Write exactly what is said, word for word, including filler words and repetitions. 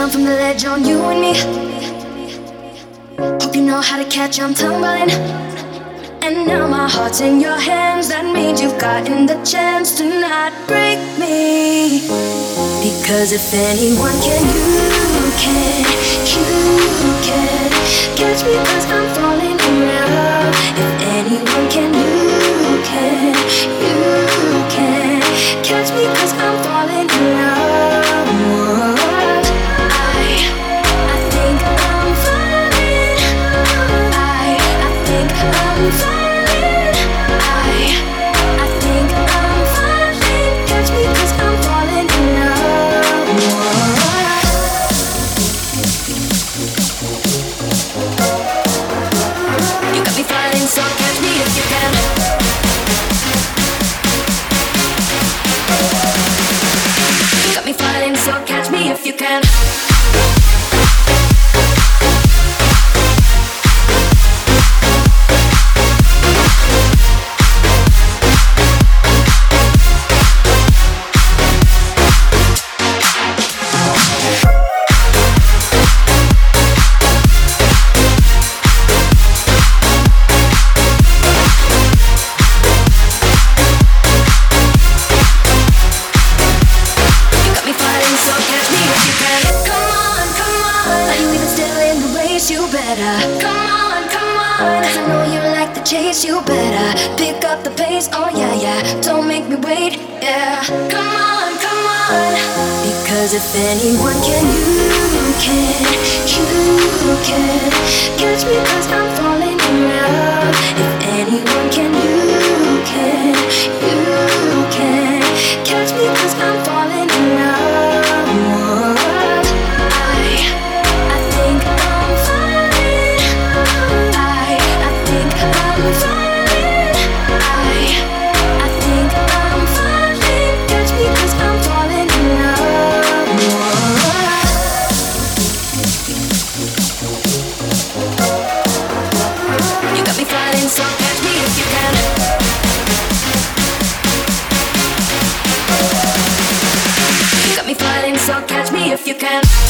down from the ledge on you and me. Hope you know how to catch, I'm tumbling. And now my heart's in your hands. That means you've gotten the chance to not break me. Because if anyone can, you can, you can catch me, cause I'm falling in love. If anyone can, you can, you can catch me, cause I'm falling in love. I, I think I'm falling. I, I think I'm falling. I, I think I'm falling. Catch me, cause I'm falling in love. You got me falling, so catch me if you can. You got me falling, so catch me if you can. You better pick up the pace, oh yeah, yeah. Don't make me wait, yeah. Come on, come on. Because if anyone can, you can, you can catch me, cause I'm falling in love. If anyone can, you can, you can catch me, cause I'm falling in love. I, I think I'm falling. I, I think I'm falling. So catch me if you can. You got me falling, so catch me if you can.